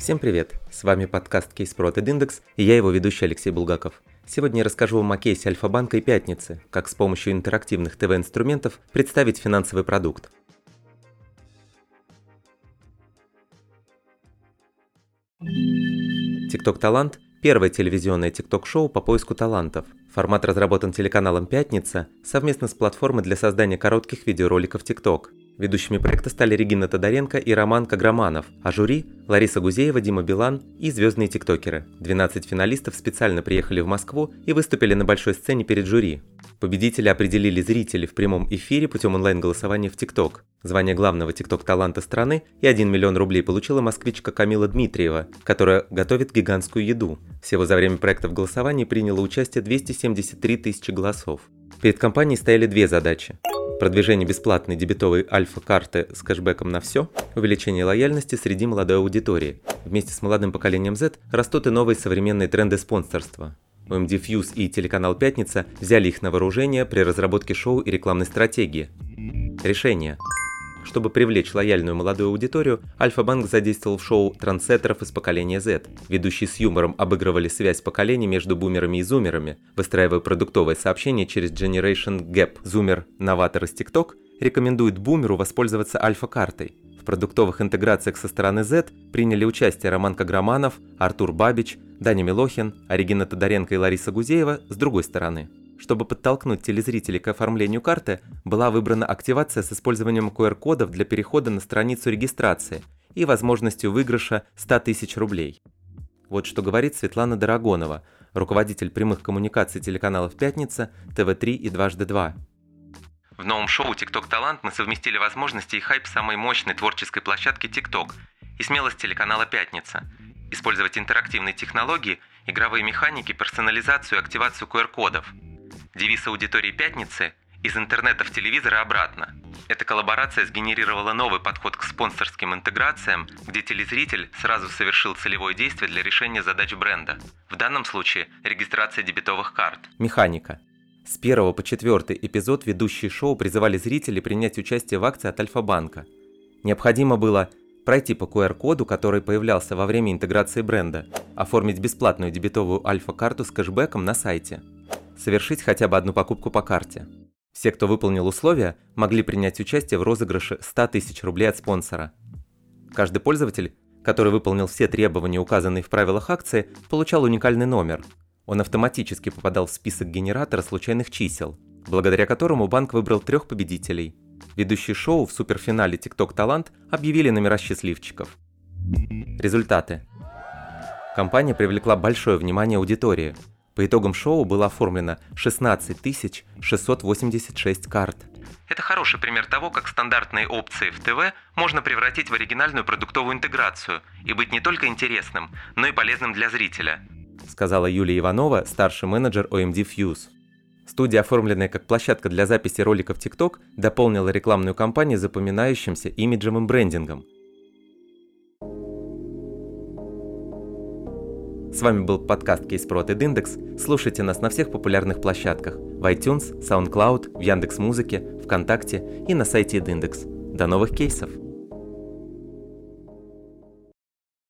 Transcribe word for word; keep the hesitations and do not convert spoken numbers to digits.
Всем привет! С вами подкаст CasePro от Index и я его ведущий Алексей Булгаков. Сегодня я расскажу вам о кейсе Альфа-банка и Пятницы, как с помощью интерактивных ТВ-инструментов представить финансовый продукт. TikTok Талант – первое телевизионное TikTok-шоу по поиску талантов. Формат разработан телеканалом «Пятница» совместно с платформой для создания коротких видеороликов TikTok. Ведущими проекта стали Регина Тодоренко и Роман Каграманов, а жюри – Лариса Гузеева, Дима Билан и звездные тиктокеры. двенадцать финалистов специально приехали в Москву и выступили на большой сцене перед жюри. Победителя определили зрители в прямом эфире путем онлайн-голосования в TikTok. Звание главного TikTok-таланта страны и один миллион рублей получила москвичка Камила Дмитриева, которая готовит гигантскую еду. Всего за время проекта в голосовании приняло участие двести семьдесят три тысячи голосов. Перед компанией стояли две задачи. Продвижение бесплатной дебетовой альфа-карты с кэшбэком на все, увеличение лояльности среди молодой аудитории. Вместе с молодым поколением Z растут и новые современные тренды спонсорства. о эм ди Fuse и телеканал «Пятница» взяли их на вооружение при разработке шоу и рекламной стратегии. Решение. Чтобы привлечь лояльную молодую аудиторию, Альфа-банк задействовал в шоу трендсеттеров из поколения Z. Ведущие с юмором обыгрывали связь поколений между бумерами и зумерами, выстраивая продуктовое сообщение через Generation Gap. Зумер, новатор из TikTok, рекомендует бумеру воспользоваться альфа-картой. В продуктовых интеграциях со стороны Z приняли участие Роман Каграманов, Артур Бабич, Даня Милохин, а Регина Тодоренко и Лариса Гузеева с другой стороны. Чтобы подтолкнуть телезрителей к оформлению карты, была выбрана активация с использованием ку эр кодов для перехода на страницу регистрации и возможностью выигрыша сто тысяч рублей. Вот что говорит Светлана Дорогонова, руководитель прямых коммуникаций телеканалов «Пятница», тэ вэ три и «Дважды два». В новом шоу TikTok Талант мы совместили возможности и хайп самой мощной творческой площадки TikTok и смелость телеканала «Пятница». Использовать интерактивные технологии, игровые механики, персонализацию и активацию ку эр кодов. Девиз аудитории «Пятницы» – из интернета в телевизор и обратно. Эта коллаборация сгенерировала новый подход к спонсорским интеграциям, где телезритель сразу совершил целевое действие для решения задач бренда. В данном случае – регистрация дебетовых карт. Механика. С первого по четвертый эпизод ведущие шоу призывали зрителей принять участие в акции от Альфа-банка. Необходимо было пройти по ку эр коду, который появлялся во время интеграции бренда, оформить бесплатную дебетовую альфа-карту с кэшбэком на сайте, совершить хотя бы одну покупку по карте. Все, кто выполнил условия, могли принять участие в розыгрыше сто тысяч рублей от спонсора. Каждый пользователь, который выполнил все требования, указанные в правилах акции, получал уникальный номер. Он автоматически попадал в список генератора случайных чисел, благодаря которому банк выбрал трех победителей. Ведущие шоу в суперфинале TikTok Талант объявили номера счастливчиков. Результаты. Компания привлекла большое внимание аудитории. По итогам шоу было оформлено шестнадцать тысяч шестьсот восемьдесят шесть карт. Это хороший пример того, как стандартные опции в ТВ можно превратить в оригинальную продуктовую интеграцию и быть не только интересным, но и полезным для зрителя, сказала Юлия Иванова, старший менеджер о эм ди Fuse. Студия, оформленная как площадка для записи роликов TikTok, дополнила рекламную кампанию запоминающимся имиджевым брендингом. С вами был подкаст CasePro от Index. Слушайте нас на всех популярных площадках: в iTunes, SoundCloud, в Яндекс.Музыке, ВКонтакте и на сайте Index. До новых кейсов!